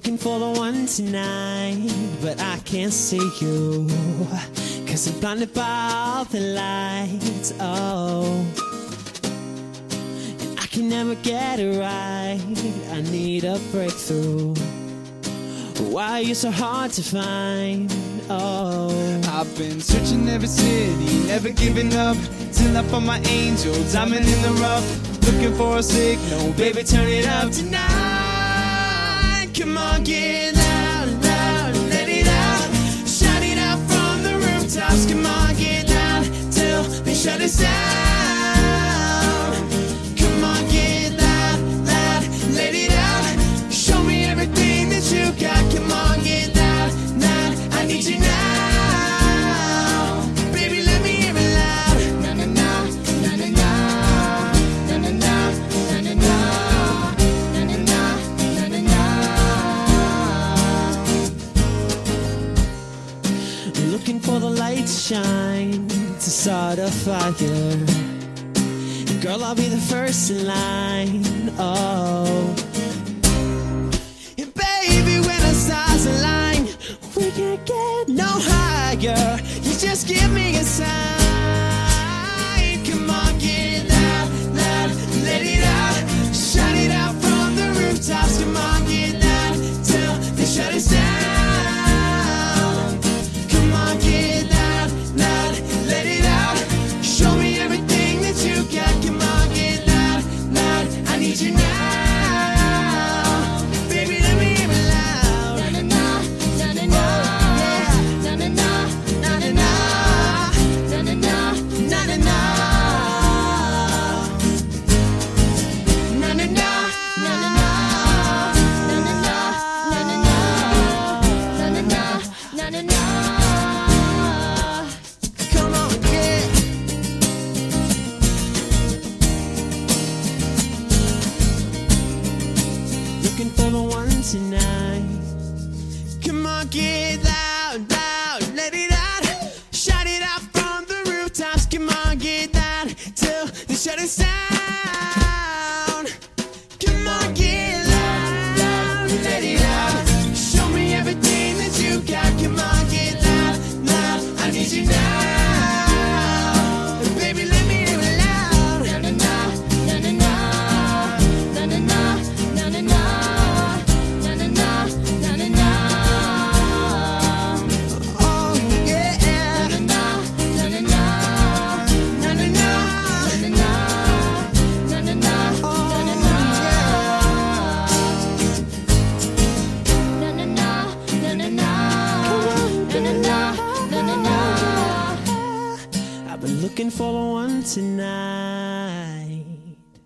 Looking for the one tonight, but I can't see you, 'cause I'm blinded by all the lights, oh. And I can never get it right, I need a breakthrough. Why are you so hard to find, oh. I've been searching every city, never giving up, till I found my angel, diamond in the rough. Looking for a signal, baby, turn it up tonight. Come on, get loud, loud, let it out. Shout it out from the rooftops. Come on, get loud, till they shut us down. Come on, get loud, loud, let it out. Show me everything that you got. Come on, get loud, loud, I need you now. Baby, let me hear it loud. Na na na, na na na, na na na, na na na, na na na, na na na. Looking for the light to shine, to start a fire. Girl, I'll be the first in line, oh. And baby, when the stars align, we can't get no higher. You just give me a sign. Come on, get loud, loud, let it out. Shout it out from the rooftops. Come on, get loud, till they shut us down. Come on, get loud, loud, let it out. Show me everything that you got. Come on, get loud, loud, I need you now. Baby, let me hear it loud. Na na na, na na na, na na na, na na na, na na na, Na na na. na na na, na na na, na na na, na na na, na na na. Come on, yeah. Looking for the one tonight. Come on, get loud, loud, let it out. Shout it out from the rooftops. Come on, get loud, till they shut us down. Come on, get loud, loud, let it out. Show me everything that you got. Come on, get loud, loud, I need you now. Baby, let me hear it loud. Na na na, na na na, na na na, na na na, na na na, na na na. Oh, yeah. Na na na, na na na, Na na na. na na na, na na na, Oh, na na na. yeah. Na na na, na na na, na na na, na na na. I've been looking for the one tonight.